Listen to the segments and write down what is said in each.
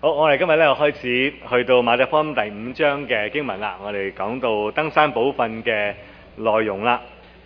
好，我哋今日咧開始去到馬太福音第5章嘅經文啦。我哋講到登山寶訓嘅內容啦。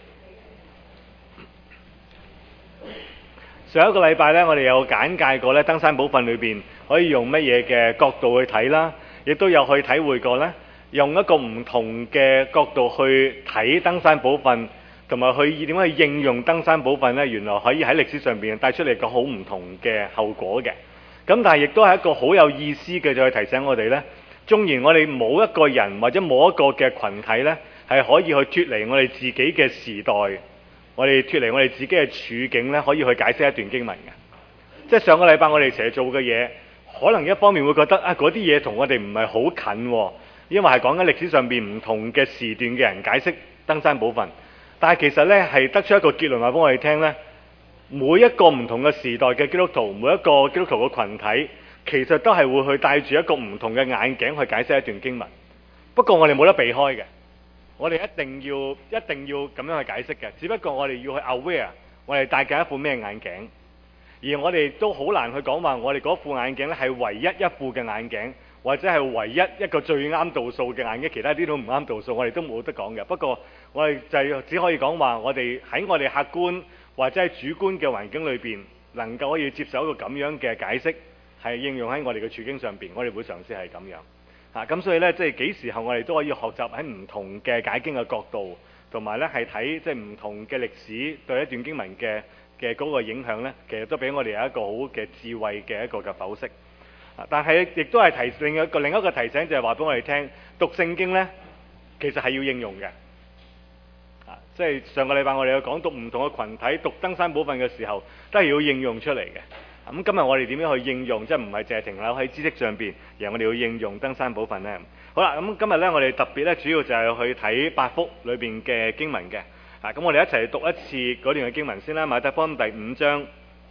上一個禮拜咧，我哋有簡介過咧登山寶訓裏邊可以用乜嘢嘅角度去睇啦，亦都有去體會過咧，用一個唔同嘅角度去睇登山寶訓，同埋去點樣去應用登山寶訓咧，原來可以喺歷史上邊帶出嚟個好唔同嘅後果嘅。咁但係亦都係一個好有意思嘅，就去提醒我哋呢，縱然我哋冇一個人或者冇一個嘅群體呢，係可以去脫離我哋自己嘅時代，我哋脫離我哋自己嘅處境呢，可以去解釋一段經文嘅。即係上個禮拜我哋成日做嘅嘢，可能一方面會覺得啊，嗰啲嘢同我哋唔係好近喎，因為係講緊歷史上邊唔同嘅時段嘅人解釋登山寶訓。但係其實呢，係得出一個結論話俾我哋聽呢。每一個唔同嘅時代嘅基督徒，每一個基督徒嘅群體，其實都係會去帶住一個唔同嘅眼鏡去解釋一段經文。不過我哋冇得避開嘅，我哋一定要咁樣去解釋嘅。只不過我哋要去 aware，我哋戴緊一副咩眼鏡，而我哋都好難去講話我哋嗰副眼鏡咧係唯一一副嘅眼鏡，或者係唯一一個最啱度數嘅眼鏡，其他啲都唔啱度數，我哋都冇得講嘅。不過我哋就只可以講話，我哋喺我哋客觀或者係主觀嘅環境裏邊，能夠可以接受一個咁樣嘅解釋，係應用喺我哋嘅處境上邊，我哋會嘗試係咁樣。咁所以呢，即係幾時候我哋都可以學習喺唔同嘅解經嘅角度，同埋呢係睇即係唔同嘅歷史對一段經文嘅嗰個影響呢，其實都俾我哋有一個好嘅智慧嘅一個嘅剖析。但係亦都係另一個提醒，就係話俾我哋聽，讀聖經呢，其實係要應用嘅。即係上個禮拜我哋有講讀唔同嘅群體讀登山寶訓嘅時候，都係要應用出嚟嘅。咁今日我哋點樣去應用？即係唔係淨係停留喺知識上邊，而係我哋要應用登山寶訓呢？好啦，咁今日呢，我哋特別呢，主要就係去睇八福裏邊嘅經文嘅。咁我哋一齊讀一次嗰段嘅經文先啦。馬太福音第5章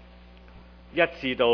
1至到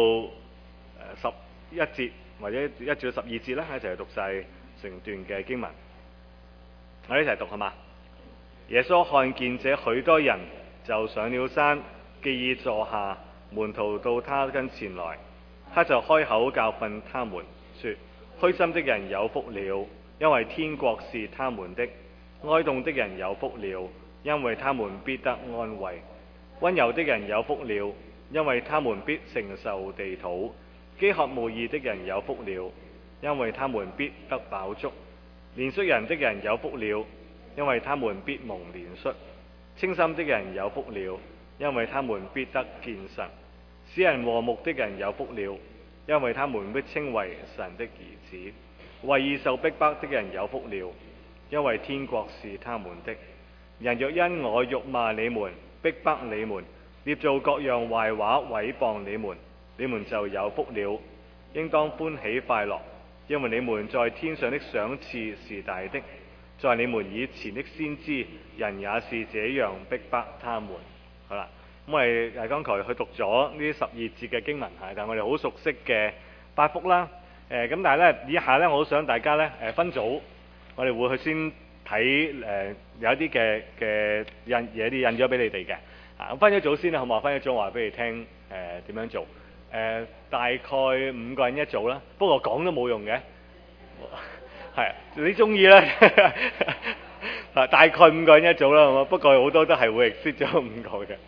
11節，或者1至到12節啦，一齊去讀晒成段嘅經文。我哋一齊讀好嘛？耶穌看見這許多人，就上了山，既已坐下，門徒到他跟前來，他就開口教訓他們，說：虛心的人有福了，因為天國是他們的；哀慟的人有福了，因為他們必得安慰；溫柔的人有福了，因為他們必承受地土；飢渴慕義的人有福了，因為他們必得飽足；憐恤人的人有福了，因為他們必蒙憐恤；清心的人有福了，因為他們必得見神；使人和睦的人有福了，因為他們必稱為神的兒子；為義受逼迫的人有福了，因為天國是他們的。人若因我辱罵你們、逼迫你們、捏造各樣壞話毀謗你們，你們就有福了，應當歡喜快樂，因為你們在天上的賞賜是大的。在你們以前的先知，人也是這樣逼迫他們。好啦，咁我哋剛才去讀咗呢12節嘅經文，但係我哋好熟悉嘅八福啦。咁但係呢，以下呢，我好想大家呢分組，我哋會去先睇有一啲嘅嘢啲印咗俾你哋嘅。咁分咗組先啦，好唔好？分咗組話俾你聽點樣做。大概5個人一組啦，不過講都冇用嘅。係，你中意啦。大概5個人一組啦，不過好多都係會 exceed 咗5個嘅。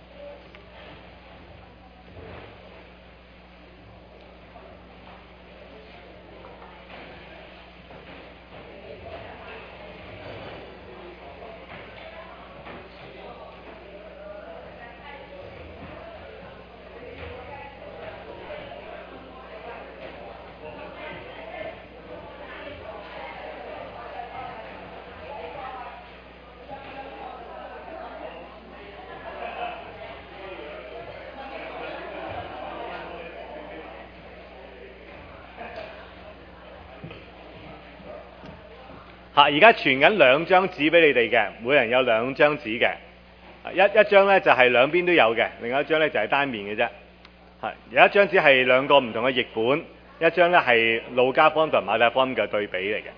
而家傳緊2張紙俾你哋嘅，每人有2張紙嘅。一張呢就係兩邊都有嘅，另一張呢就係單面嘅啫。有一張紙係2個唔同嘅譯本，一張呢係路加福音同馬太福音嘅對比嚟嘅。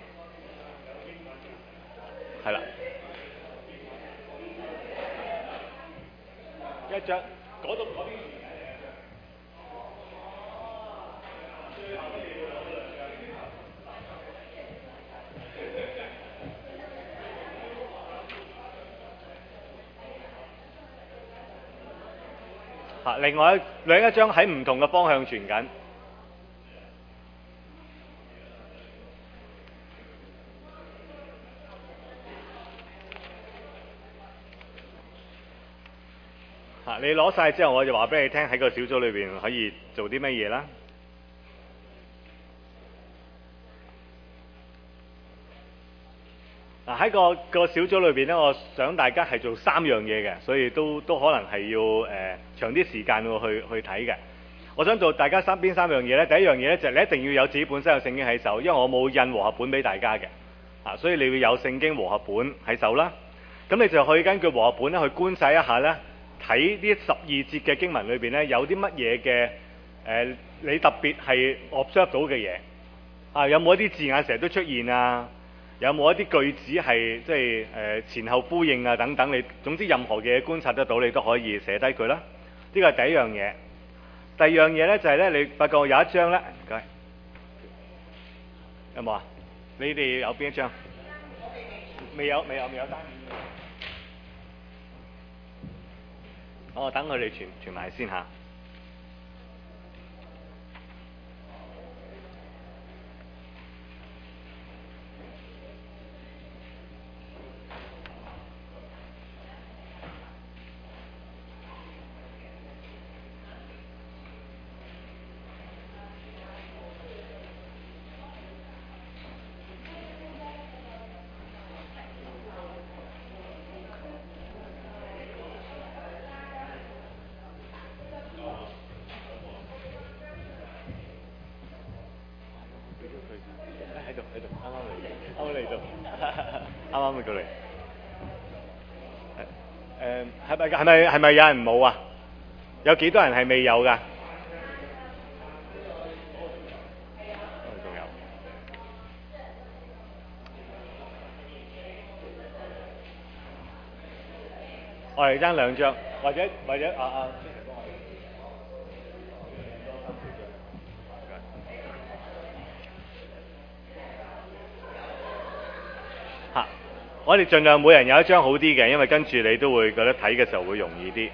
係啦，一張嗰度嗰邊。最後另一張喺唔同嘅方向傳緊。你攞晒之後，我就話俾你聽喺個小組裏邊可以做啲乜嘢啦。喺個小組裏邊咧，我想大家係做3樣嘢嘅，所以都可能係要長啲時間去睇嘅。我想做大家邊3樣嘢咧？第一樣嘢咧就係你一定要有自己本身有聖經喺手，因為我冇印和合本俾大家嘅，所以你要有聖經和合本喺手啦。咁你就可以根據和合本咧去觀察一下咧，睇呢12節嘅經文裏邊咧有啲乜嘢嘅你特別係 observe 到嘅嘢有冇一啲字眼成日都出現啊？有冇一啲句子係即係前後呼應啊等等？你總之任何嘅嘢觀察得到，你都可以寫低佢啦。呢個係第一樣嘢。第二樣嘢咧就係咧，你發覺有一張咧，唔該，有冇啊？你哋有邊一張？未有單面。等佢哋傳埋先嚇。啱啱過嚟。係咪有人冇啊？有幾多人係未有㗎？仲有。我哋爭2張，或者我哋盡量每人有一張好啲嘅，因為跟住你都會覺得睇嘅時候會容易啲。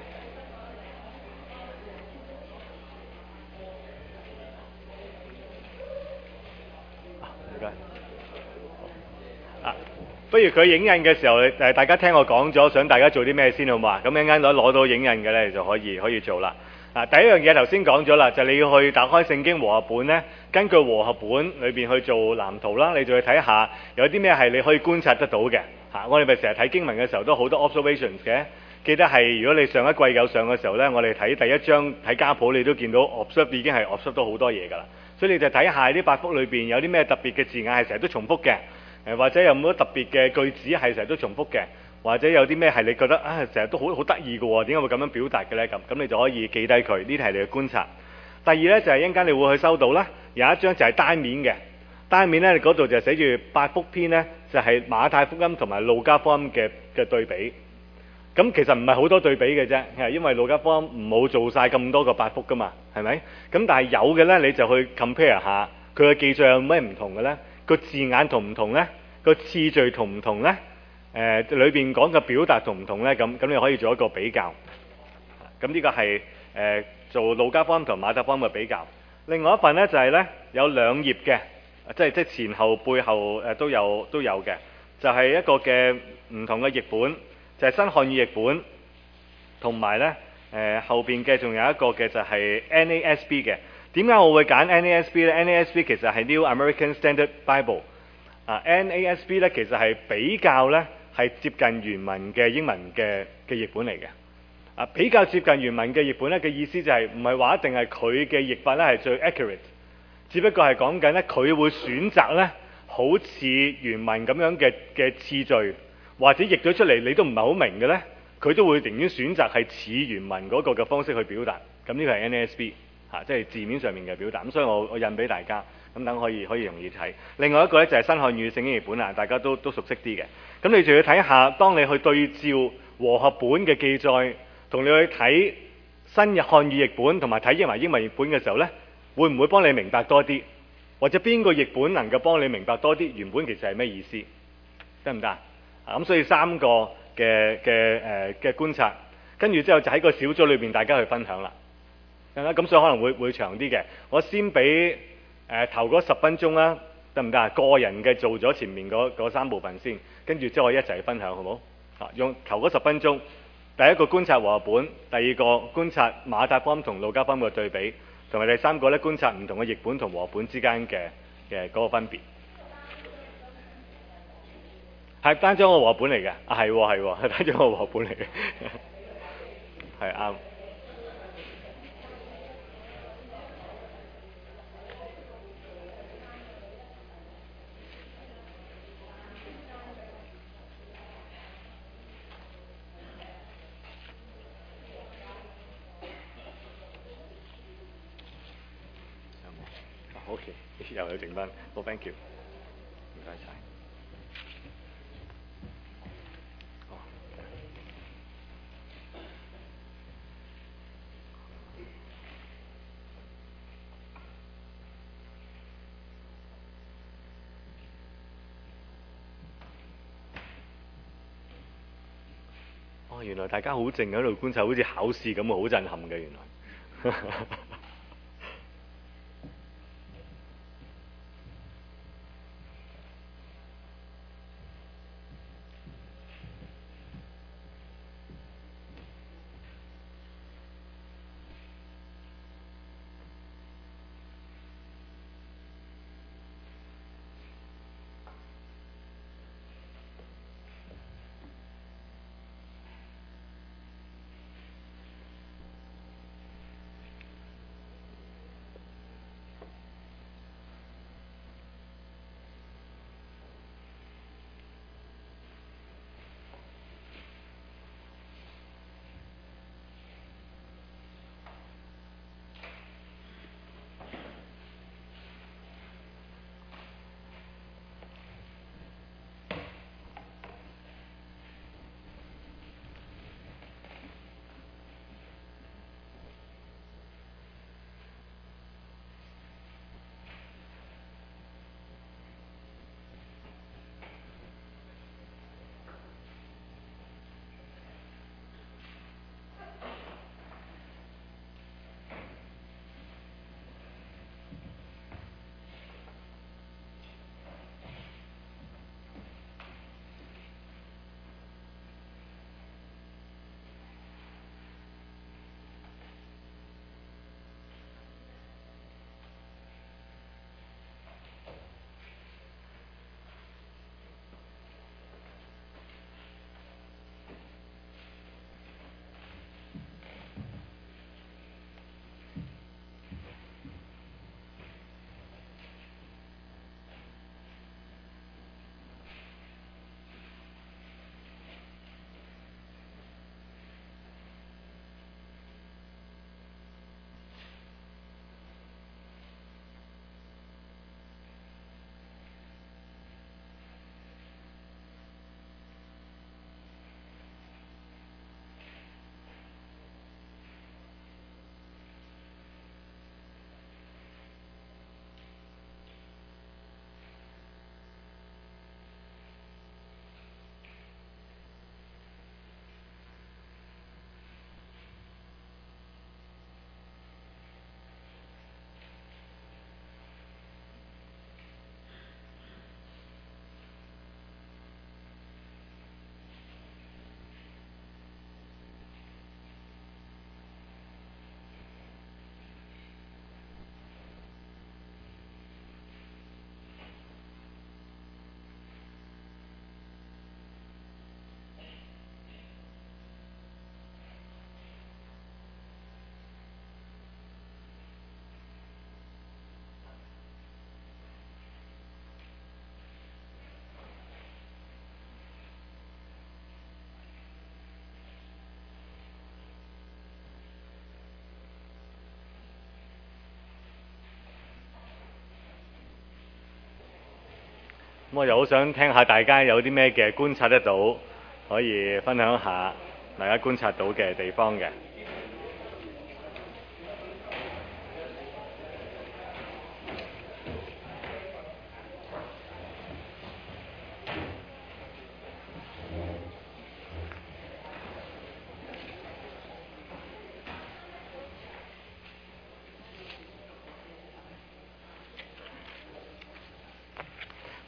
不如佢影印嘅時候，大家聽我講咗，想大家做啲咩先好嘛？咁一陣間攞到影印嘅咧，就可以做啦。第一樣嘢頭先講咗啦，就你要去打開聖經和合本咧，根據和合本裏邊去做藍圖啦，你就去睇下有啲咩係你可以觀察得到嘅。我哋咪成日睇經文嘅時候都好多 observations 嘅。記得係如果你上一季有上嘅時候咧，我哋睇第一章睇家譜，你都見到 observe 已經係 observe 到好多嘢㗎啦。所以你就睇下啲8幅裏邊有啲咩特別嘅字眼係成日都重複嘅。或者有冇特別嘅句子係成日都重複嘅，或者有啲咩係你覺得成日都好得意嘅喎，點解會咁樣表達嘅咧？咁你就可以記低佢，呢啲係你嘅觀察。第二咧就係一陣間你會去收到啦，有一張就係單面嘅，單面咧嗰度就寫住8幅篇咧，就係馬太福音同埋路加福音嘅對比。咁其實唔係好多對比嘅啫，係因為路加福音唔好做晒咁多個8幅噶嘛，係咪？咁但係有嘅咧，你就去 compare 下佢嘅記載有咩唔同嘅咧？個字眼同唔同咧？個次序同唔同咧？裏邊講嘅表達同唔同咧？咁你可以做一個比較。咁呢個係做路加福音同馬太福音嘅比較。另外一份咧就係咧有2頁嘅，即係前後背後都有嘅，就係一個嘅唔同嘅譯本，就係新漢語譯本，同埋咧後邊嘅仲有一個嘅就係 NASB 嘅。點解我會揀 NASB 咧？NASB 其實係 New American Standard Bible。NASB 咧其實係比較咧係接近原文嘅英文嘅譯本嚟嘅。比較接近原文嘅譯本咧嘅意思就係唔係話一定係佢嘅譯法咧係最 accurate， 只不過係講緊咧佢會選擇咧好似原文咁樣嘅次序，或者譯咗出嚟你都唔係好明嘅咧，佢都會寧願選擇係似原文嗰個嘅方式去表達。咁呢個係 NASB。即係字面上面嘅表達，咁所以我印俾大家，咁等可以容易睇。另外一個咧就係新漢語聖經譯本啦，大家都熟悉啲嘅。咁你就要睇下，當你去對照和合本嘅記載，同你去睇新漢語譯本同埋睇英文譯本嘅時候咧，會唔會幫你明白多啲？或者邊個譯本能夠幫你明白多啲原本其實係咩意思？得唔得？咁所以3個嘅觀察。 跟住之後就喺個小組裏邊大家去分享啦。咁所以可能會長啲嘅。我先俾頭嗰10分鐘啦，得唔得啊？個人嘅做咗前面嗰3部分先，跟住之後我一齊分享好唔好？用頭嗰10分鐘，第一個觀察和合本，第二個觀察馬太福音同路加福音嘅對比，同埋第三個咧觀察唔同嘅譯本同和本之間嘅嗰個分別。係單張個和本嚟嘅，係單張個和本嚟嘅，係啱。OK， 又有剩翻，好 thank you， 唔該晒。原來大家好靜喺度觀察，好似考試咁，好震撼嘅原來。咁我又好想聽下大家有啲咩嘅觀察得到，可以分享下大家觀察到嘅地方嘅。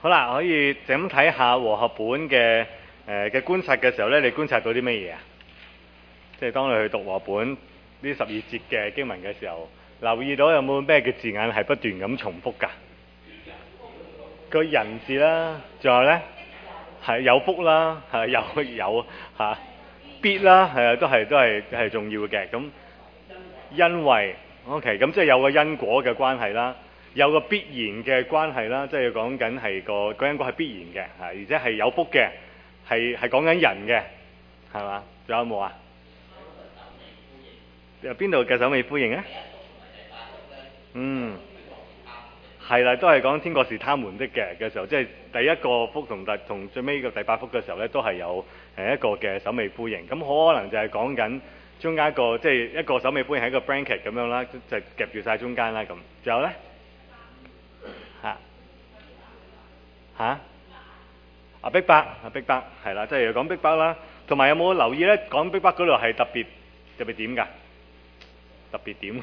好啦，可以就咁睇下和合本嘅觀察嘅時候呢，你觀察到啲咩嘢啊？即係當你去讀和合本呢12節嘅經文嘅時候，留意到有冇咩嘅字眼係不斷咁重複㗎？個人字啦，仲有呢，係有福啦，係有嚇必啦，係啊，都係重要嘅。咁因為 OK， 咁即係有個因果嘅關係啦。有個必然嘅關係啦，即係講緊係個因果係必然嘅，而且係有福嘅，係講緊人嘅，係嘛？仲有冇啊？邊度嘅首尾呼應咧？係啦，都係講天國是他們的嘅時候，即係第一個福同最尾個第8福嘅時候咧，都係有一個嘅首尾呼應。咁可能就係講緊中間一個即係一個首尾呼應係一個 blanket 咁樣啦，就夾住晒中間啦咁。仲有咧？逼迫係啦，即係講逼迫啦。同埋有冇留意咧？講逼迫嗰度係特別點㗎？特別點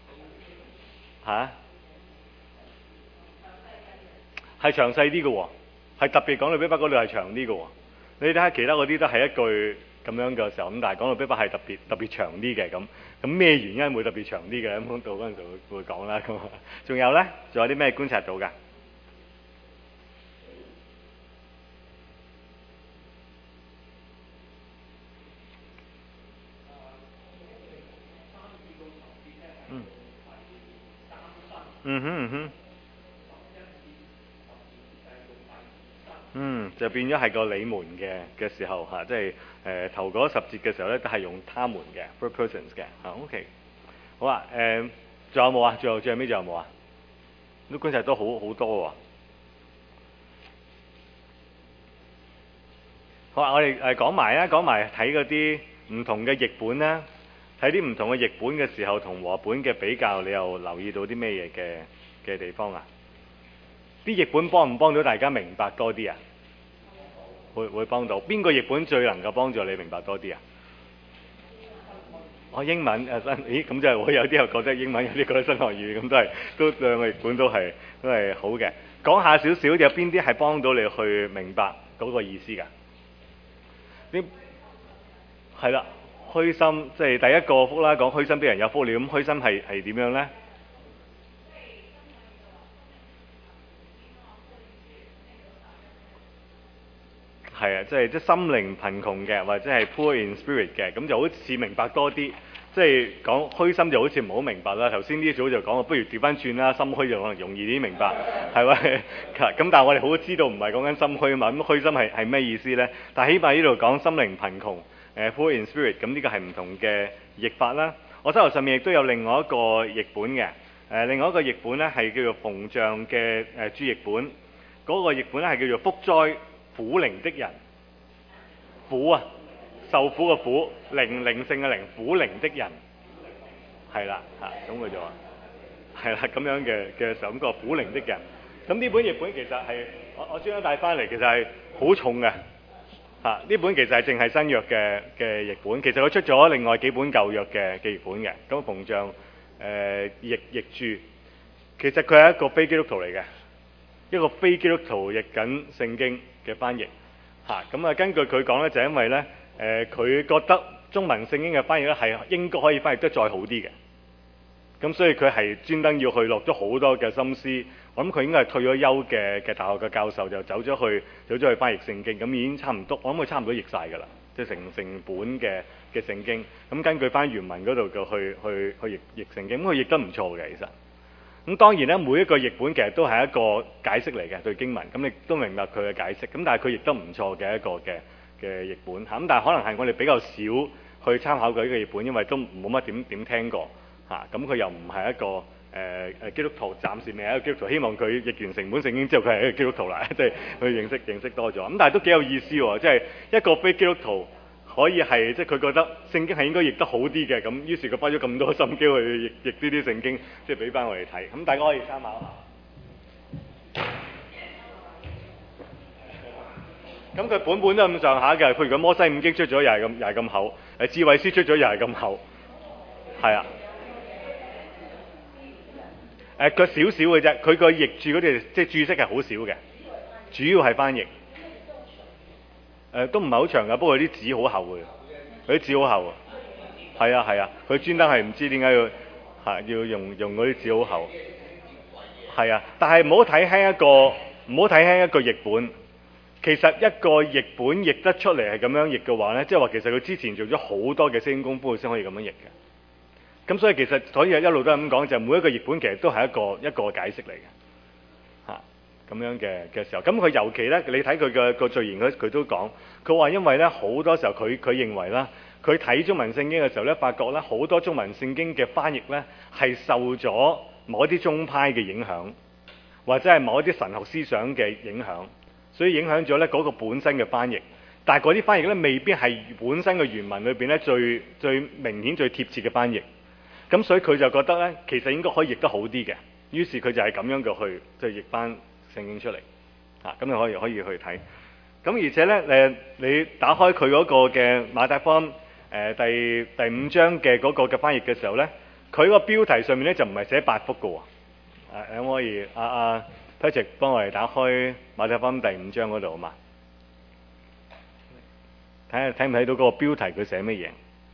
係詳細啲嘅喎，係特別講到逼迫嗰度係長啲嘅喎。你睇下其他嗰啲都係一句咁樣嘅時候，咁但係講到逼迫係特別長啲嘅咁咩原因會特別長啲嘅？咁到嗰陣時會講啦。咁仲有咧？仲有啲咩觀察到㗎？就變咗係個你們嘅時候嚇，即係頭嗰10節嘅時候咧，都係用他們嘅 first persons 嘅嚇。OK， 好啊。仲有冇啊？最後尾仲有冇啊？都觀察都好多喎。好啊，我哋講埋睇嗰啲唔同嘅譯本啦，睇啲唔同嘅譯本嘅時候，同和本嘅比較，你又留意到啲咩嘢嘅地方啊？啲譯本幫唔幫到大家明白多啲啊？會幫到。邊個譯本最能夠幫助你明白多啲啊？英文咦咁即係會有啲人覺得英文，有啲覺得新學語，咁都兩個譯本都係好嘅。講下少少，有邊啲係幫到你去明白嗰個意思㗎？係啦，虛心即係第一個福啦，講虛心的人有福了。咁虛心係點樣呢？係啊，即係心靈貧窮嘅，或者係 poor in spirit 嘅，咁就好似明白多啲。即係講虛心就好似唔好明白啦。頭先呢組就講不如調翻轉啦，心虛就可能容易啲明白，係咪？咁但係我哋好知道唔係講緊心虛啊嘛。咁虛心係咩意思呢？但係起碼呢度講心靈貧窮，poor in spirit， 咁呢個係唔同嘅譯法啦。我手頭上面亦都有另外一個譯本嘅，另外一個譯本呢係叫做馮象嘅注譯本，嗰個譯本呢係叫做福哉苦靈的人，苦啊，受苦嘅苦，靈性嘅靈，苦靈的人，係啦咁佢就話係啦咁樣嘅時候，咁個苦靈的人。咁呢本譯本其實係我專登帶翻嚟，其實係好重嘅呢本其實係淨係新約嘅譯本，其實佢出咗另外幾本舊約嘅譯本嘅。咁馮象譯注，其實佢係一個非基督徒嚟嘅，一個非基督徒譯緊聖經嘅翻譯咁根據佢講咧，就因為咧佢覺得中文聖經嘅翻譯咧係應該可以翻譯得再好啲嘅，咁所以佢係專登要去落咗好多嘅心思。我諗佢應該係退咗休嘅大學嘅教授，就走咗去翻譯聖經，咁已經差唔多，我諗佢差唔多譯晒㗎啦，即係成本嘅聖經。咁根據翻原文嗰度嘅去譯聖經，咁佢譯得唔錯嘅其實。咁當然咧，每一個譯本其實都係一個解釋嚟嘅對經文，咁你都明白佢嘅解釋。咁但係佢譯得唔錯嘅一個嘅譯本咁但係可能係我哋比較少去參考佢呢個譯本，因為都冇乜點聽過咁佢又唔係一個基督徒，暫時未係一個基督徒。希望佢譯完成本聖經之後，佢係一個基督徒啦，即係去認識多咗。咁但係都幾有意思喎，即係一個非基督徒可以係即係佢覺得聖經係應該譯得好啲嘅，咁於是佢花咗咁多心機去譯呢啲聖經，即係俾翻我哋睇。咁大家可以參考下。咁佢本都咁上下嘅，譬如佢摩西五經出咗又係咁厚，智慧書出咗又係咁厚，係啊。佢少少嘅啫，佢個譯注嗰啲即係注釋係好少嘅， 主要係翻譯。都唔係好長㗎，不過啲紙好厚嘅，佢啲紙好厚啊。係啊係啊，佢專登係唔知點解要用嗰啲紙好厚。係啊，但係唔好睇輕一個譯本。其實一個譯本譯得出嚟係咁樣譯嘅話呢，即係話其實佢之前做咗好多嘅聖經功夫，佢先可以咁樣譯嘅。咁所以其實所以一路都係咁講，就係每一個譯本其實都係一個解釋嚟嘅。咁樣嘅時候，咁佢尤其呢，你睇佢嘅個序言佢都講，佢話因為呢好多時候佢認為啦，佢睇中文聖經嘅時候呢，發覺呢好多中文聖經嘅翻譯呢係受咗某一啲宗派嘅影響，或者係某一啲神學思想嘅影響，所以影響咗呢嗰個本身嘅翻譯。但係嗰啲翻譯呢未必係本身嘅原文裏邊呢最明顯最貼切嘅翻譯。咁所以佢就覺得呢，其實應該可以譯得好啲嘅，於是佢就係咁樣嘅去就譯翻聖經出嚟，咁你可以去睇。咁而且呢，你打開佢嗰個嘅馬太福音第5章嘅嗰個嘅翻譯嘅時候呢，佢個標題上面呢就唔係寫八福嘅喎。可唔可以Patrick 幫我哋打開馬太福音第5章嗰度好嘛？睇下睇唔睇到嗰個標題佢寫乜嘢？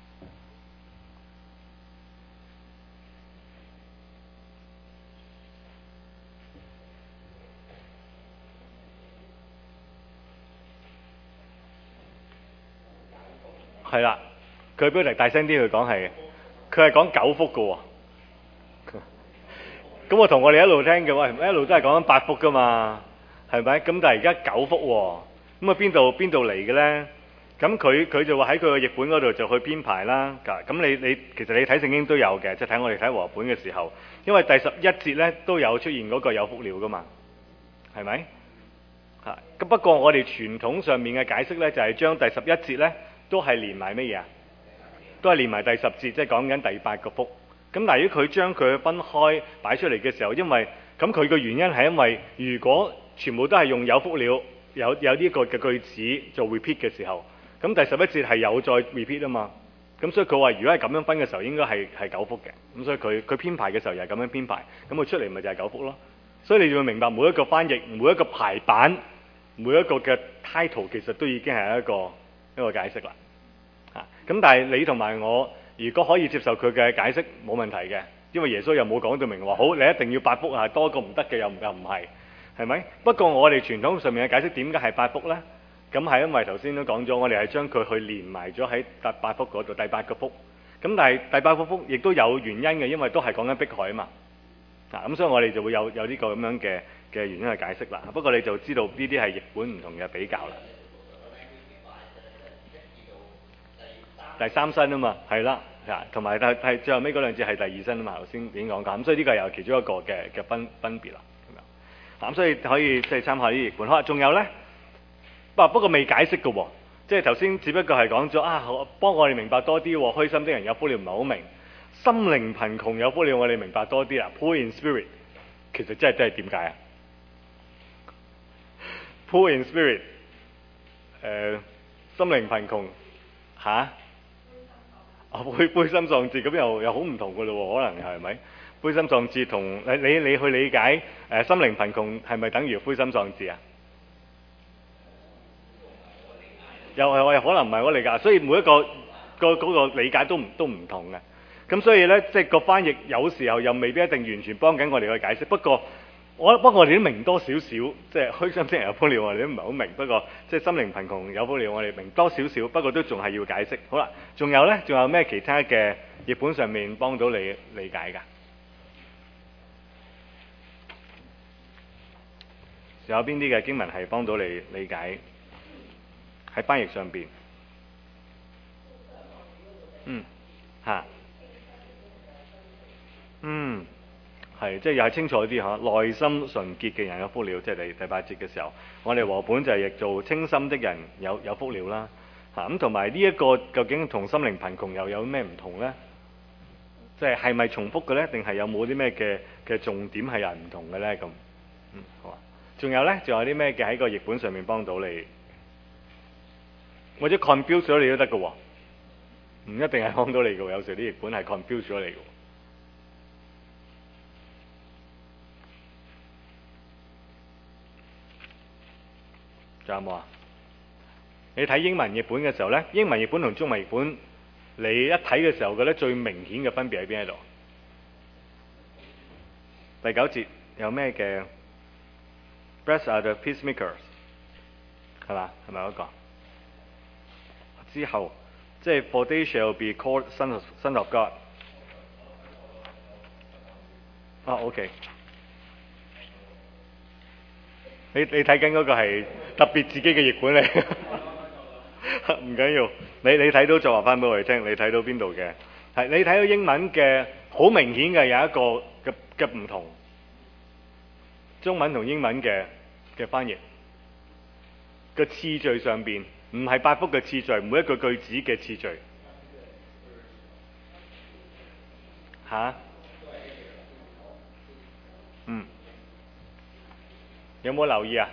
係啦，佢標題大聲啲，佢係講9福嘅喎。咁我同我哋一路聽嘅話，一路都係講緊8福噶嘛，係咪？咁但係而家9福喎，咁啊邊度嚟嘅咧？咁佢就話喺佢個譯本嗰度就去編排啦。咁你其實你睇聖經都有嘅，即係睇我哋睇和合本嘅時候，因為第11節咧都有出現嗰個有福了噶嘛，係咪？咁不過我哋傳統上面嘅解釋咧，就係將第11節咧都係連埋乜嘢啊？都係連埋第10節，即係講緊第8個福。咁但係如果佢將佢分開擺出嚟嘅時候，因為咁佢個原因係因為如果全部都係用有福了有呢個嘅句子做 repeat 嘅時候，咁第11節係有再 repeat 啊嘛。咁所以佢話如果係咁樣分嘅時候，應該係9福嘅。咁所以佢編排嘅時候又係咁樣編排，咁佢出嚟咪就係9福咯。所以你就會明白每一個翻譯、每一個排版、每一個嘅 title 其實都已經係一個解釋啦。咁但係你同埋我，如果可以接受佢嘅解釋，冇問題嘅，因為耶穌又冇講到明話，好你一定要8福啊，多個唔得嘅又唔係，係咪？不過我哋傳統上面嘅解釋點解係8福呢？咁係因為頭先都講咗，我哋係將佢去連埋咗喺第8福嗰度，第8個福。咁但係第8個福亦都有原因嘅，因為都係講緊迫害啊嘛。咁所以我哋就會有呢個咁樣嘅原因去解釋啦。不過你就知道呢啲係譯本唔同嘅比較啦。第3身啊嘛，係啦，同埋係最後尾嗰兩節係第2身啊嘛，頭先已經講過，咁所以呢個又係其中一個嘅分別啦，咁樣。咁所以可以即係參考呢啲譯本。好啦，仲有咧，不過未解釋嘅喎，即係頭先只不過係講咗幫我哋明白多啲喎，虛心的人有福了唔係好明，心靈貧窮有福了我哋明白多啲啦。Poor in spirit 其實真係點解啊？Poor in spirit，心靈貧窮杯心喪志，咁又好唔同嘅咯喎，可能係咪？杯心喪志同你去理解心靈貧窮係咪等於灰心喪志啊？又可能唔係我理解，所以每一個嗰個理解都唔同嘅。咁所以呢，即係個翻譯有時候又未必一定完全幫緊我哋去解釋。不過我哋都明多少少，即係虛心的人有福了，我哋都唔係好明。不過即係心靈貧窮有福了，我哋明多少少。不過都仲係要解釋。好啦，仲有呢？仲有咩其他嘅譯本上面幫到你理解㗎？仲有邊啲嘅經文係幫到你理解喺翻譯上邊？係，即係又係清楚啲嚇，內心純潔嘅人有福了，即係第8節嘅時候，我哋和本就係譯做清心的人有福了啦。咁同埋呢一個究竟同心靈貧窮又有咩唔同呢？即係咪重複嘅呢？定係有冇啲咩嘅重點係人唔同嘅呢？咁好啊。仲有呢？仲有啲咩嘅喺個譯本上面幫到你，或者 confuse 咗你都得嘅喎，唔一定係幫到你嘅喎。有時啲譯本係 confuse 咗你嘅。 仲有冇啊？你睇英文譯本嘅時候呢，英文譯本同中文譯本，你一睇嘅時候覺得最明顯嘅分別喺邊喺度？第9節有咩嘅 ？Blessed are the peacemakers， 係嘛？係咪嗰個？之後即係 For they shall be called sons of God。OK。你睇緊嗰個係特別自己嘅譯本嚟，唔緊要。你睇到再話翻俾我哋聽，你睇到邊度嘅？係你睇到英文嘅好明顯嘅有一個嘅唔同，中文同英文嘅翻譯個次序上邊唔係八福嘅次序，每一個句子嘅次序嚇。有冇留意啊？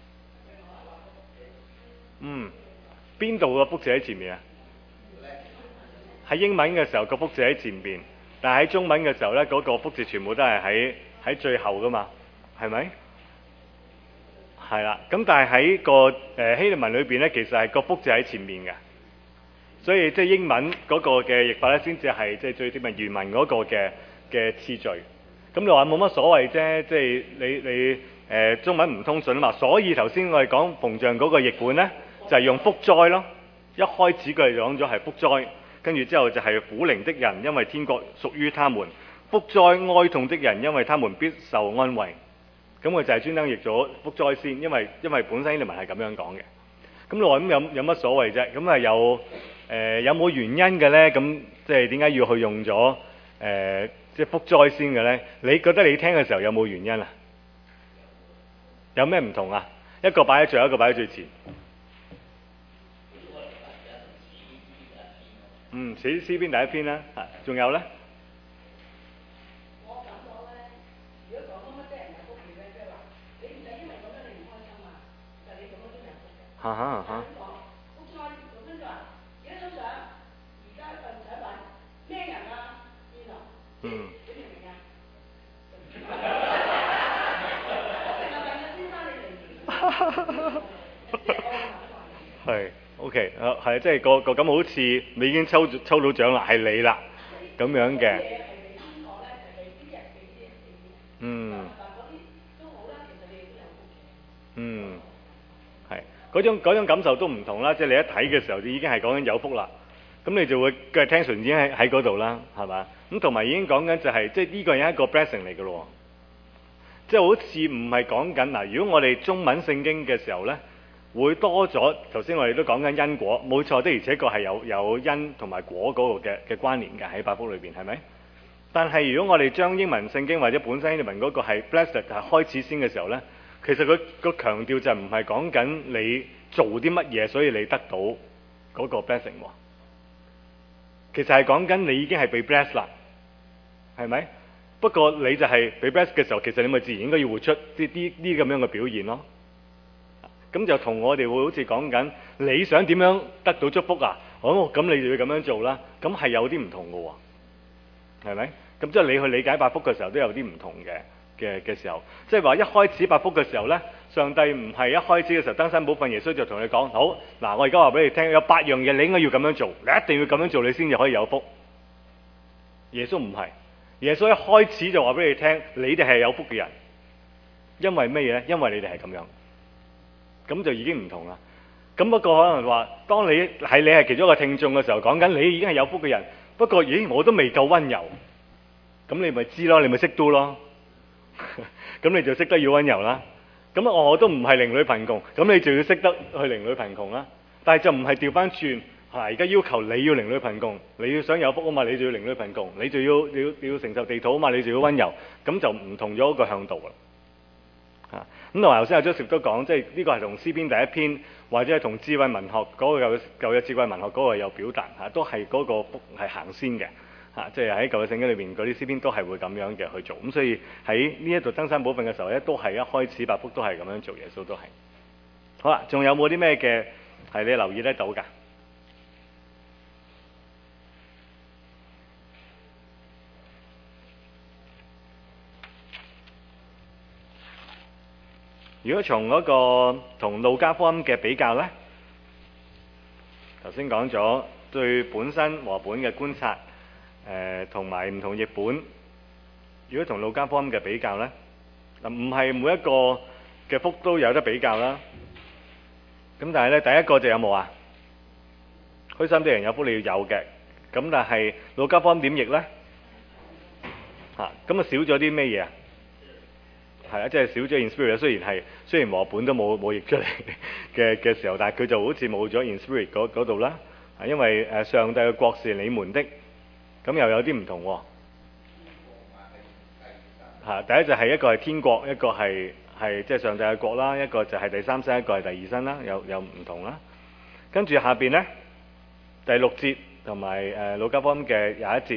邊度個福字喺前面啊？喺英文嘅時候個福字喺前邊，但係喺中文嘅時候呢，嗰個福字全部都係喺最後噶嘛，係咪？係啦，咁但係喺個希臘文裏邊呢，其實係個福字喺前面嘅，所以即係英文嗰個嘅譯法呢，先至係即係最貼近原文嗰個嘅次序。咁你話冇乜所謂啫，即係你中文唔通順啊嘛，所以頭先我哋講馮象嗰個譯本呢，就係用福哉咯。一開始佢係講咗係福哉，跟住之後就係苦靈的人，因為天國屬於他們；福哉哀痛的人，因為他們必受安慰。咁佢就係專登譯咗福哉先，因為本身呢啲文係咁樣講嘅。咁你話咁有乜所謂啫？咁係有冇原因嘅呢？咁即係點解要去用咗即係福哉先嘅呢？你覺得你聽嘅時候有冇原因啊？有咩唔同啊？一個擺喺最後，一個擺喺最前。寫詩篇第一篇啦，仲有呢？我感覺呢，如果講乜即係人有福氣呢，即係話你唔使因為咁樣你唔開心啊，就你咁樣都有福嘅。福哉本身就話，而家早上，而家份彩品咩人啊？邊度？你明唔明啊？係 OK， 係即係個咁好似你已經抽到獎啦，係你啦咁樣嘅。係嗰種感受都唔同啦，即係你一睇嘅時候，已經係講緊有福啦。咁你就會嘅 attention 已經喺嗰度啦，係嘛？咁同埋已經講緊就係即係呢個係一個 blessing 嚟嘅咯。即係好似唔係講緊嗱，如果我哋中文聖經嘅時候呢，會多咗頭先我哋都講緊因果，冇錯的，而且確係有因同埋果嗰個嘅關聯嘅喺八福裏邊，係咪？但係如果我哋將英文聖經或者本身英文嗰個係 blessed 係開始先嘅時候呢，其實佢個強調就唔係講緊你做啲乜嘢，所以你得到嗰個 blessing 喎。其實係講緊你已經係被 bless 啦，係咪？不過你就係被 bless 嘅時候，其實你咪自然應該要活出啲咁樣嘅表現咯。咁就同我哋會好似講緊你想點樣得到祝福啊？咁你就要咁樣做啦。咁係有啲唔同嘅喎，係咪？咁即係你去理解八福嘅時候都有啲唔同嘅時候。即係話一開始八福嘅時候呢，上帝唔係一開始嘅時候登山寶訓，耶穌就同你講：好嗱，我而家話俾你聽，有8樣嘢你應該要咁樣做，你一定要咁樣做，你先至可以有福。耶穌唔係。耶穌一開始就話俾你聽，你哋係有福嘅人，因為咩嘢呢？因為你哋係咁樣，咁就已經唔同啦。咁不過可能話，當你係其中一個聽眾嘅時候，講緊你已經係有福嘅人，不過咦我都未夠溫柔，咁你咪知咯，你咪識do咯，咁你就識得要溫柔啦。咁我都唔係靈女貧窮，咁你就要識得去靈女貧窮啦。但係就唔係調翻轉。而家要求你要靈女貧窮，你要想有福啊嘛，你就要靈女貧窮，你就要承受地土啊嘛，你就要溫柔，咁就唔同咗一個向度啦。咁同埋頭先阿 Joseph 都講，即係呢個係同詩篇第一篇或者係同智慧文學嗰個舊嘅智慧文學嗰個有表達嚇，都係嗰個福係行先嘅嚇，即係喺舊嘅聖經裏邊嗰啲詩篇都係會咁樣嘅去做。咁所以喺呢一度登山寶訓嘅時候咧，都係一開始八福都係咁樣做，耶穌都係。好啦，仲有冇啲咩嘅係你留意得到㗎？ 如果從嗰個同路加福音嘅比較呢，頭先講咗對本身和本嘅觀察，同埋唔同譯本。如果同路加福音嘅比較呢，唔係每一個嘅福都有得比較啦。咁但係呢，第一個就有冇啊？虛心的人有福了，有嘅。咁但係路加福音點譯呢？咁啊少咗啲咩嘢啊？係啊，即係少咗 in-spirit。雖然和本都冇譯出嚟嘅時候，但係佢就好似冇咗 in-spirit 嗰度啦。因為上帝嘅國是你們的，咁又有啲唔同喎。第一就係一個係天國，一個係即係上帝嘅國啦，一個就係第三身，一個係第二身啦，有唔同啦。跟住下邊呢，第6節同埋路加福音嘅21節，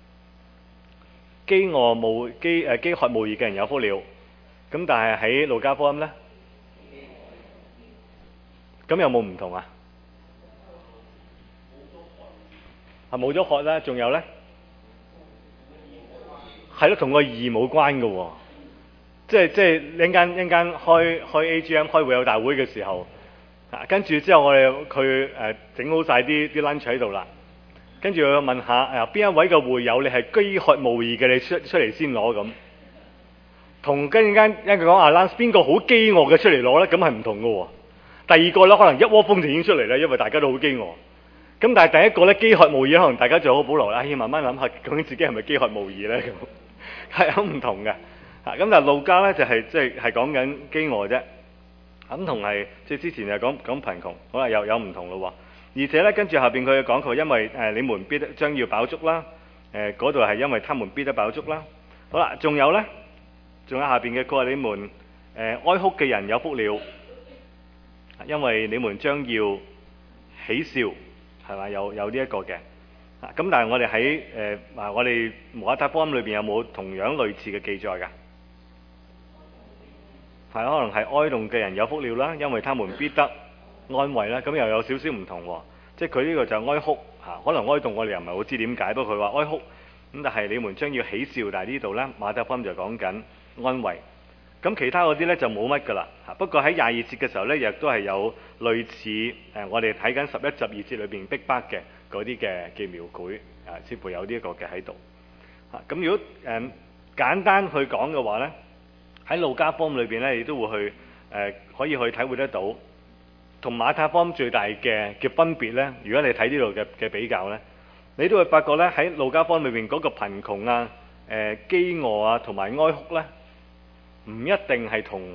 飢渴慕義嘅人有福了。咁但係喺路加福音呢，咁有冇唔同啊？冇咗渴啦，仲有呢？係咯，同個義冇關嘅喎。即係一陣間開 AGM 開會有大會嘅時候，跟住之後佢整好晒啲 lunch 喺度啦。跟住我問下邊一位嘅會友你係飢渴慕義嘅，你出嚟先攞咁。同跟住間佢講Lance邊個好飢餓嘅出嚟攞咧？咁係唔同嘅喎。第二個咧可能一窩蜂就已經出嚟啦，因為大家都好飢餓。咁但係第一個咧飢渴慕義，可能大家就好保留啦。要慢慢諗下究竟自己係咪飢渴慕義咧？咁係好唔同嘅。咁但係路加咧就係即係講緊飢餓啫。咁同係即係之前就講貧窮，好啦有唔同咯喎。而且咧跟住下邊佢講佢因為你們必得將要飽足啦。嗰度係因為他們必得飽足啦。好啦，仲有咧。仲有下邊嘅佢話你們哀哭嘅人有福了，因為你們將要喜笑，係嘛？有呢一個嘅。咁但係我哋喺我哋馬太福音裏邊有冇同樣類似嘅記載㗎？係可能係哀慟嘅人有福了啦，因為他們必得安慰啦。咁又有少少唔同喎，即係佢呢個就哀哭可能哀慟我哋又唔係好知點解，不過佢話哀哭咁，但係你們將要喜笑，但係呢度咧馬太福音就講緊安慰。咁其他嗰啲咧就冇乜㗎啦。不過喺22節嘅時候咧，亦都係有類似我哋睇緊11、12節裏邊逼迫嘅嗰啲嘅描繪，似乎有呢一個嘅喺度。咁如果簡單去講嘅話咧，喺路加福音裏邊咧，你都會去可以去體會得到，同馬太福音最大嘅分別咧。如果你睇呢度嘅比較咧，你都會發覺咧喺路加福音裏邊嗰個貧窮啊、飢餓啊同埋哀哭咧，唔一定係同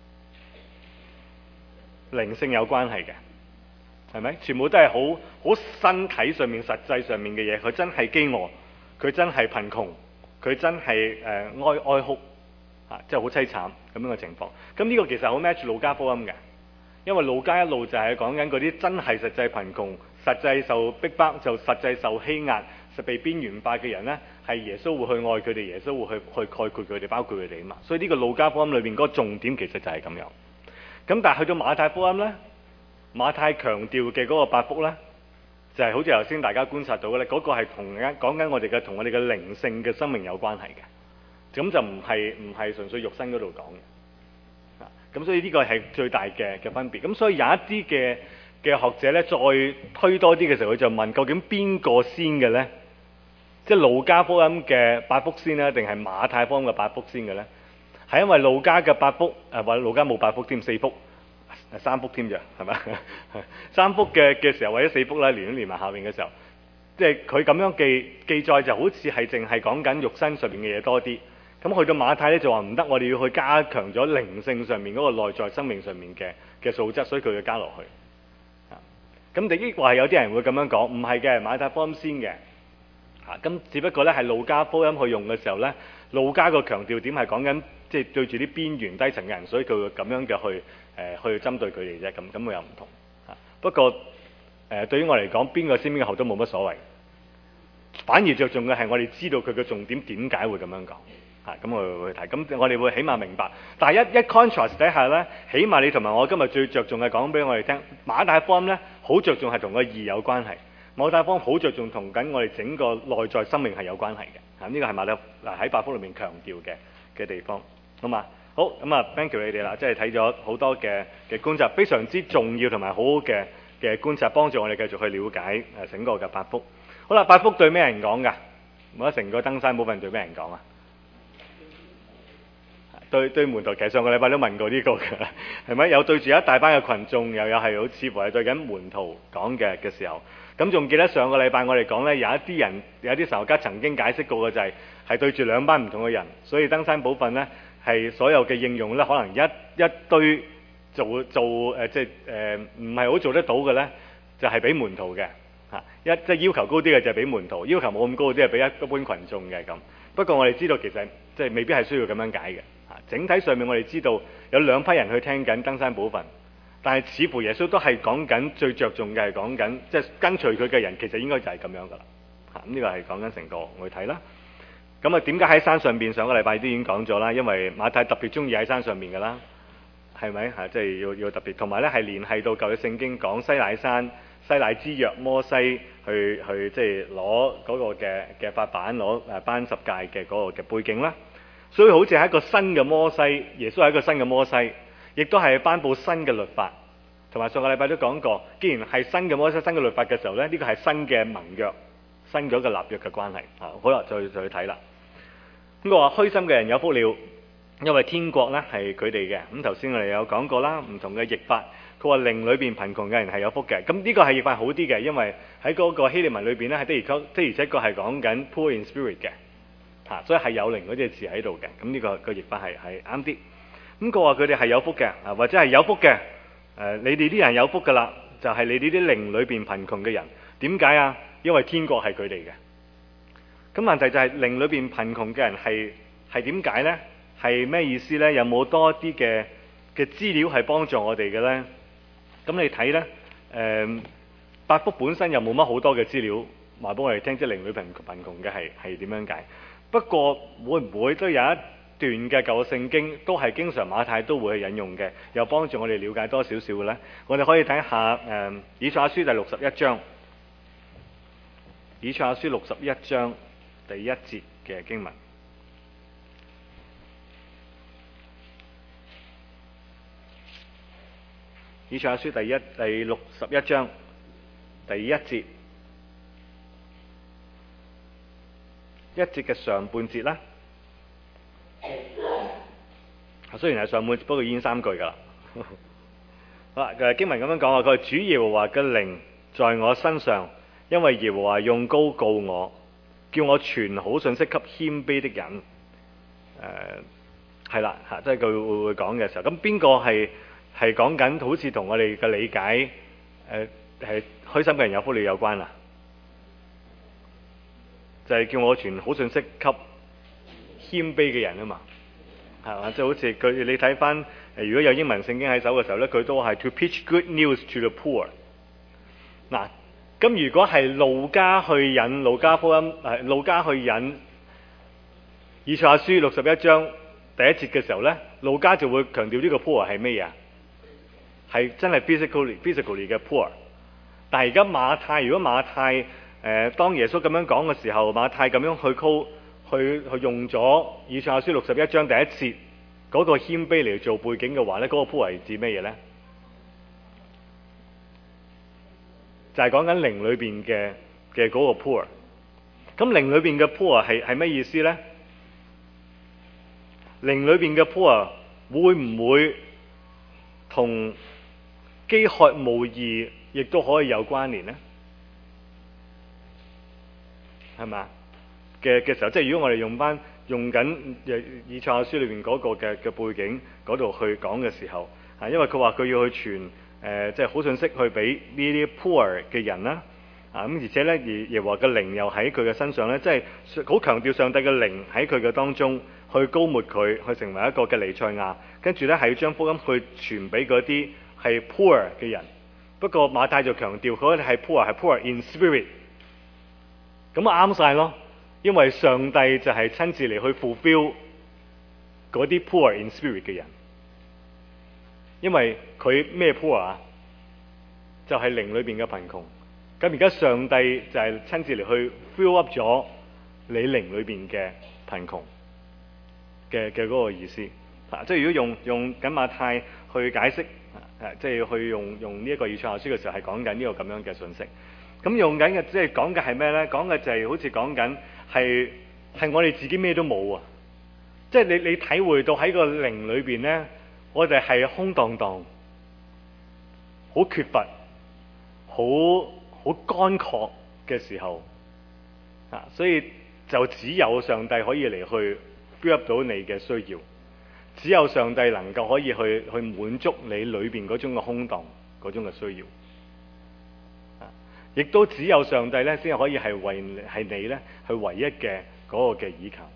靈性有關係嘅，係咪？全部都係好身體上面、實際上面嘅嘢。佢真係飢餓，佢真係貧窮，佢真係哀哭，即係好凄慘咁樣嘅情況。咁呢個其實好 match 路加福音嘅，因為路加一路就係講緊嗰啲真係實際貧窮、實際受逼迫、就實際受欺壓、實被邊緣化嘅人呢，係耶穌會去愛佢哋，耶穌會去概括佢哋，包括佢哋啊嘛。所以呢個路加福音裏邊嗰個重點其實就係咁樣。咁但係去到馬太福音呢，馬太強調嘅嗰個八福呢，就係好似頭先大家觀察到嘅咧，嗰個係講緊我哋同我哋嘅靈性嘅生命有關係嘅。咁就唔係純粹肉身嗰度講嘅。咁所以呢個係最大嘅分別。咁所以有一啲嘅學者呢，再推多啲嘅時候，佢就問究竟邊個先嘅呢？即係路加福音嘅八福先呢，定係馬太福音嘅八福先嘅呢？係因為路加嘅八福，或者路加冇八福添，四福、三福添啫，係咪？三福嘅時候或者四福咧，連埋下面嘅時候，即係佢咁樣記載就好似係淨係講緊肉身上面嘅嘢多啲。咁去到馬太咧就話唔得，我哋要去加強咗靈性上面嗰個內在生命上面嘅素質，所以佢要加落去。咁亦亦話有啲人會咁樣講，唔係嘅，馬太福音先嘅。咁只不過咧係路加福音去用嘅時候咧，路加個強調點係講緊即係對住啲邊緣低層嘅人，所以佢會咁樣嘅去針對佢哋啫。咁會有唔同。不過對於我嚟講，邊個先邊個後都冇乜所謂，反而着重嘅係我哋知道佢嘅重點點解會咁樣講。咁我會睇，咁我哋會起碼明白。但係一 contrast 底下咧，起碼你同埋我今日最着重係講俾我哋聽，馬太福音咧好着重係同個義有關係，馬太福音好着重同緊我哋整個內在生命係有關係嘅。呢個係馬太喺八福裏面強調嘅地方，好嘛？ 好，咁啊，thank you 你哋啦，即係睇咗好多嘅觀察，非常之重要同埋好好嘅觀察，幫助我哋繼續去了解整個嘅八福。好啦，八福對咩人講㗎？冇得成個登山寶訓對咩人講啊？對門徒，其實上個禮拜都問過呢個㗎，係咪？有對住一大班嘅群眾，又有係好似乎係對緊門徒講嘅時候。咁仲記得上個禮拜我哋講呢，有一啲人有啲神學家曾經解釋過嘅就係對住兩班唔同嘅人，所以登山寶訓呢係所有嘅應用呢，可能一堆即係唔係好做得到嘅呢，就係俾門徒嘅嚇，即係要求高啲嘅就係俾門徒，要求冇咁高啲係俾一般群眾嘅咁。不過我哋知道其實即係未必係需要咁樣解嘅嚇。整體上面我哋知道有兩批人去聽緊登山寶訓。但係似乎耶穌都係講緊最着重嘅係講緊，即係跟隨佢嘅人其實應該就係咁樣噶啦。嚇，咁呢個係講緊成個我哋睇啦。咁啊點解喺山上邊？上個禮拜都已經講咗啦，因為馬太特別中意喺山上邊噶啦，係咪嚇？即係要特別，同埋咧係聯繫到舊約聖經講西乃山、西乃之約、摩西去即係攞嗰個嘅法版攞頒十誡嘅嗰個嘅背景啦。所以好似係一個新嘅摩西，耶穌係一個新嘅摩西。亦都係頒布新嘅律法，同埋上個禮拜都講過，既然係新嘅摩西、新嘅律法嘅時候咧，呢個係新嘅盟約、新咗嘅立約嘅關係。好啦，就去睇啦。咁我話虛心嘅人有福了，因為天國咧係佢哋嘅。咁頭先我哋有講過啦，唔同嘅譯法，佢話靈裏邊貧窮嘅人係有福嘅。咁呢個係譯法好啲嘅，因為喺嗰個希臘文裏邊咧係的而且確係講緊 poor in spirit 嘅，所以係有靈嗰隻字喺度嘅。咁呢個譯法係啱啲。咁佢話佢哋係有福嘅，或者係有福嘅。你哋啲人有福㗎啦，就係你哋啲靈裏邊貧窮嘅人。點解啊？因為天國係佢哋嘅。咁問題就係靈裏邊貧窮嘅人係點解呢？係咩意思呢？有冇多啲嘅資料係幫助我哋嘅呢？咁你睇呢，八福本身又冇乜好多嘅資料話俾我哋聽，即係靈裏貧窮嘅係點樣解？不過會唔會都有一段嘅舊聖經都係經常馬太都會去引用嘅，又幫助我哋了解多少少嘅呢？我哋可以睇下以賽亞書第61章，以賽亞書61章第1節嘅經文。以賽亞書第61章第1節，一節嘅上半節啦。雖然係上半，不過已經3句㗎啦。好啦，經文咁樣講話，佢話主耶和華嘅靈在我身上，因為耶和華用膏膏我，叫我傳好信息給謙卑的人。係啦嚇，即係佢會講嘅時候，咁邊個係講緊好似同我哋嘅理解係虛心嘅人有福利有關啊？就係叫我傳好信息給謙卑嘅人啊嘛。係嘛？即係好似佢，你睇翻如果有英文聖經喺手嘅時候咧，佢都係 to preach good news to the poor。嗱，咁如果係路加去引路加福音，路加去引以賽亞書61章第1節嘅時候咧，路加就會強調呢個 poor 係咩啊？係真係 physically 嘅 poor。但係而家馬太，如果馬太當耶穌咁樣講嘅時候，馬太咁樣去用咗以賽亞書61章第1節嗰個謙卑嚟做背景嘅話咧，嗰個 poor 係指咩嘢咧？就係講緊靈裏邊嘅嗰個 poor。咁靈裏邊嘅 poor 係咩意思咧？靈裏邊嘅 poor 會唔會同飢渴慕義亦都可以有關聯咧？係咪嘅時候，即係如果我哋用緊以賽亞書裏邊嗰個嘅背景嗰度去講嘅時候，因為佢話佢要去傳即係好信息去俾呢啲 poor 嘅人啦，咁而且咧耶和華嘅靈又喺佢嘅身上咧，即係好強調上帝嘅靈喺佢嘅當中去膏抹佢，去成為一個嘅彌賽亞，跟住咧係要將福音去傳俾嗰啲係 poor 嘅人。不過馬太就強調佢哋係 poor in spirit， 咁啱晒咯。因為上帝就係親自嚟去 fulfill 嗰啲 poor in spirit 嘅人，因為佢咩 poor 啊？就係靈裏邊嘅貧窮。咁而家上帝就係親自嚟去 fill up 咗你靈裏邊嘅貧窮嘅嗰個意思。 即係如果用緊馬太去解釋，即係去用呢一個以賽亞書嘅時候，係講緊呢個咁樣嘅信息。咁用緊嘅即係講嘅係咩咧？講嘅就係好似講緊係我哋自己咩都冇啊！即係你體會到喺個靈裏邊咧，我哋係空蕩蕩，好缺乏，好乾涸嘅時候所以就只有上帝可以嚟去 fill up 到你嘅需要，只有上帝能夠可以去滿足你裏邊嗰種嘅空蕩嗰種嘅需要，亦都只有上帝咧先可以係你咧去唯一嘅嗰個嘅依靠。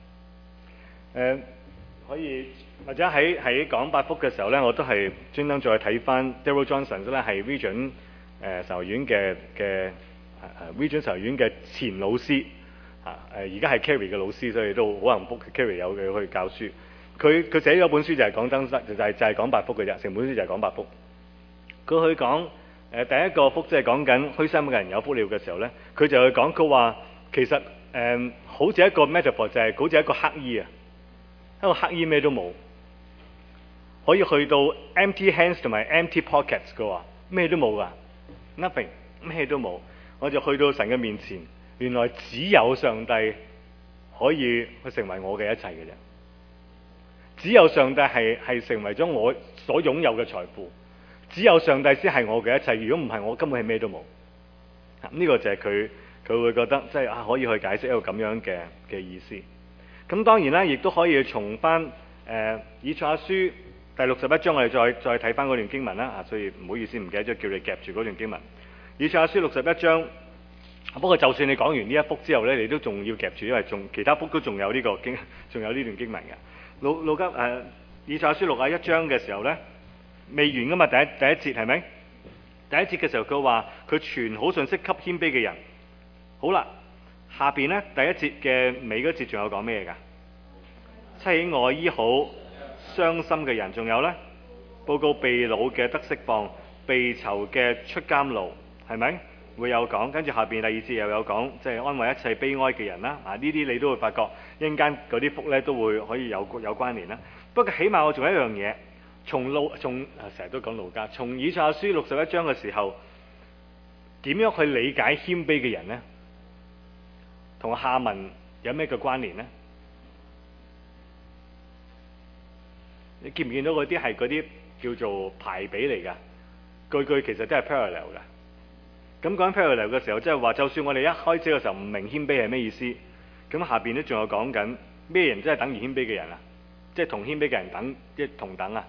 可以或者喺講八福嘅時候咧，我都係專登再睇翻 Daryl Johnson 咧，係 Regent 神學院嘅Regent 神學院嘅前老師而家係 Carrie 嘅老師，所以都好幸福 Carrie 有佢去教書。佢寫咗本書就係講就係講八福嘅啫，成本書就係講八福。佢去講第一個福，即係講緊虛心嘅人有福了嘅時候咧，佢就去講佢話其實好似一個 metaphor 就係好似一個乞衣啊，一個乞衣咩都冇，可以去到 empty hands 同埋 empty pockets 嘅話，咩都冇噶 ，nothing 咩都冇，我就去到神嘅面前，原來只有上帝可以去成為我嘅一切嘅啫，只有上帝係成為咗我所擁有嘅財富，只有上帝先係我嘅一切，如果唔係我根本係咩都冇。呢個就係佢會覺得即係可以去解釋一個咁樣嘅意思。咁當然啦，亦都可以從翻以賽亞書第61章，我哋再睇翻嗰段經文啦。所以唔好意思，唔記得咗叫你夾住嗰段經文。以賽亞書61章，不過就算你講完呢一幅之後咧，你都仲要夾住，因為其他幅都仲有呢個經，仲有呢段經文嘅。以賽亞書61章嘅時候咧，未完噶嘛，第一節係咪？第一節嘅時候佢話佢傳好信息給謙卑嘅人。好啦，下邊咧第一節嘅尾嗰節仲有講咩㗎？妻我醫好傷心嘅人，仲有咧報告被擄嘅得釋放，被囚嘅出監牢，係咪會有講？跟住下邊第二節又有講，即係安慰一切悲哀嘅人啦。呢啲你都會發覺一陣間嗰啲福咧都會可以有關聯啦。不過起碼我仲有一樣嘢，從成日都講路加，從以賽亞書61章嘅時候，點樣去理解謙卑嘅人呢？同下文有咩嘅關聯呢？你見唔見到嗰啲係嗰啲叫做排比嚟㗎？句其實都係 parallel 㗎。咁講 parallel 嘅時候，即係話，就算我哋一開始嘅時候唔明謙卑係咩意思，咁下邊都仲有講緊咩人真係等於謙卑嘅人啊？即係同謙卑嘅人同等啊？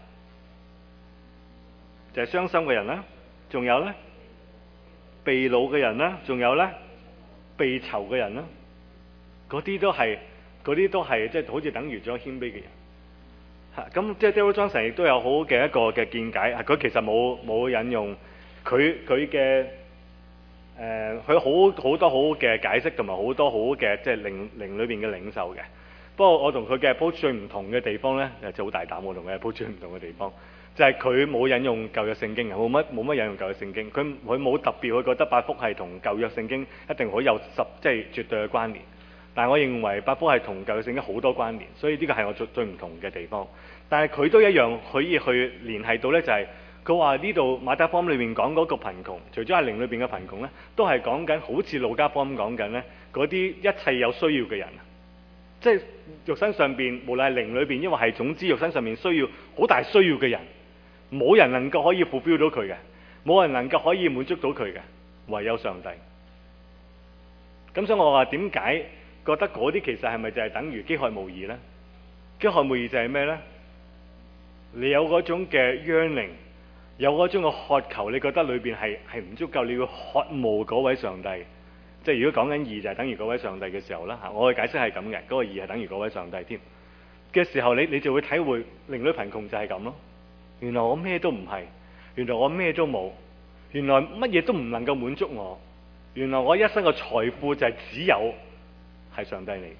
就係傷心嘅人啦，仲有咧被擄嘅人啦，仲有咧被囚嘅人啦，嗰啲都係即係好似等於咗謙卑嘅人。咁即係 Daryl Johnson 亦都有好嘅一個嘅見解。佢其實冇引用佢嘅佢好多好嘅解釋，同埋好多好嘅即係靈裏邊嘅領受嘅。不過我同佢嘅 approach 最唔同嘅地方咧，就好大膽。我同佢 approach 最唔同嘅地方就係佢冇引用舊約聖經，冇乜引用舊約聖經。佢冇特別去覺得八福係同舊約聖經一定好有即係絕對嘅關聯。但係我認為八福係同舊約聖經好多關聯，所以呢個係我最唔同嘅地方。但係佢都一樣可以去聯繫到咧，就係佢話呢度馬太福音裏面講嗰個貧窮，除咗係靈裏邊嘅貧窮咧，都係講緊好似路加福音講緊咧嗰啲一切有需要嘅人，即係肉身上邊無論係靈裏邊，因為係總之肉身上面需要好大需要嘅人，冇人能夠可以 fulfill 到佢嘅，冇人能夠可以滿足到佢嘅，唯有上帝。咁所以我話點解覺得嗰啲其實係咪就係等於飢渴慕義呢？飢渴慕義就係咩呢？你有嗰種嘅 yearning，有嗰種嘅渴求，你覺得裏邊係唔足夠，你要渴慕嗰位上帝。即係如果講緊義就係等於嗰位上帝嘅時候啦嚇，我嘅解釋係咁嘅，嗰個義係等於嗰位上帝添嘅時候，你就會體會靈裏貧窮就係咁咯。原來我咩都唔係，原來我咩都冇，原來乜嘢都唔能夠滿足我，原來我一生嘅財富就係只有係上帝你。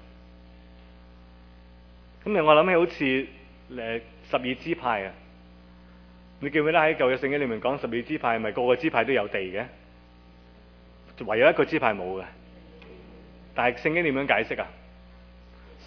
咁令我諗起好似12支派啊！你記唔記得喺舊約聖經裏面講12支派係咪個個支派都有地嘅？唯有一個支派冇嘅。但係聖經點樣解釋啊